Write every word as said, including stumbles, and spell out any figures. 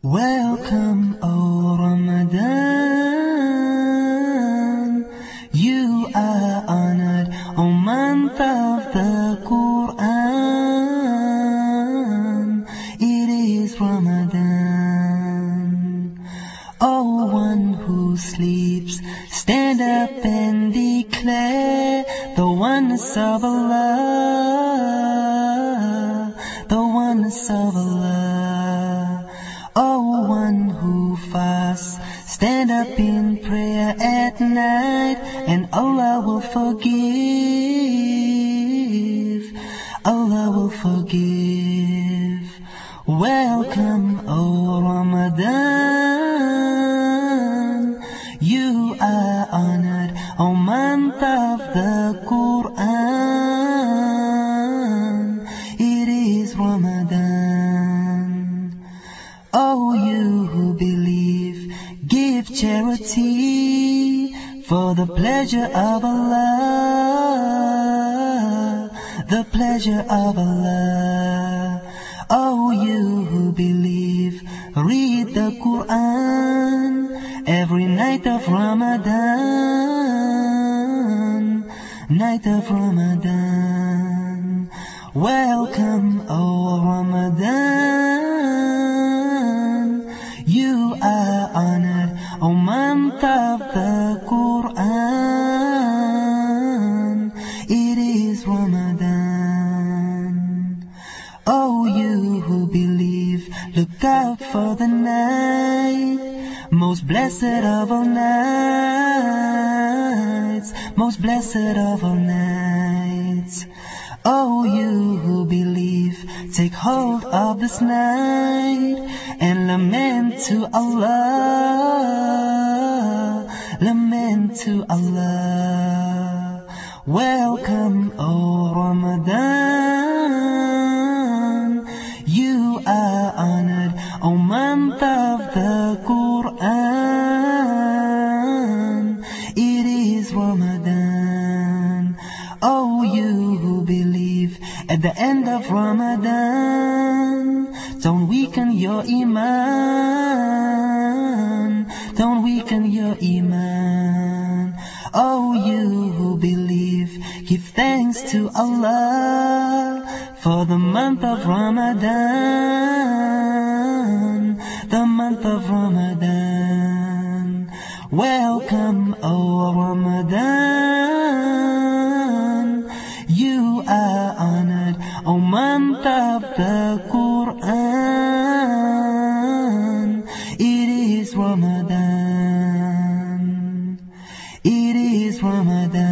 Welcome, O Ramadan. You are honored, O month of the Quran. It is Ramadan. O one who sleeps, stand up and declare the oneness of Allah, the oneness of Allah. O one who fasts, stand up in prayer at night, and Allah will forgive, Allah will forgive. Welcome, O Ramadan. You are honored, O month of the Quran. It is Ramadan. O you who believe, give charity for the pleasure of Allah, the pleasure of Allah. O you who believe, read the Quran every night of Ramadan, night of Ramadan. Welcome, O Ramadan. You are honored, O month of the Quran. It is Ramadan. O you who believe, look out for the night, most blessed of all nights, most blessed of all nights. O you who believe, take hold of this night and lament to Allah, lament to Allah. Welcome, O Ramadan. You are honored, O month of the Quran. It is Ramadan. O you who believe, at the end of Ramadan, don't weaken your iman, don't weaken your iman. O you who believe, give thanks to Allah for the month of Ramadan, the month of Ramadan. Welcome, O Ramadan. You are honored, O month of the Quran. It is Ramadan. It is Ramadan.